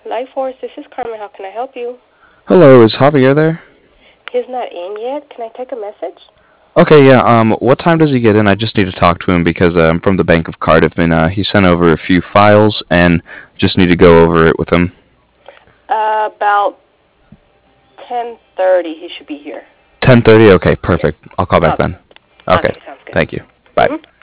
Life Force, this is Carmen. How can I help you? Hello, is Javier there? He's not in yet. Can I take a message? Okay, yeah, what time does he get in? I just need to talk to him because I'm from the Bank of Cardiff and he sent over a few files and just need to go over it with him. About 10:30 he should be here. 10:30? Okay, Yes. perfect. I'll call back then. Okay, Okay, sounds good. thank you. Bye. Mhm.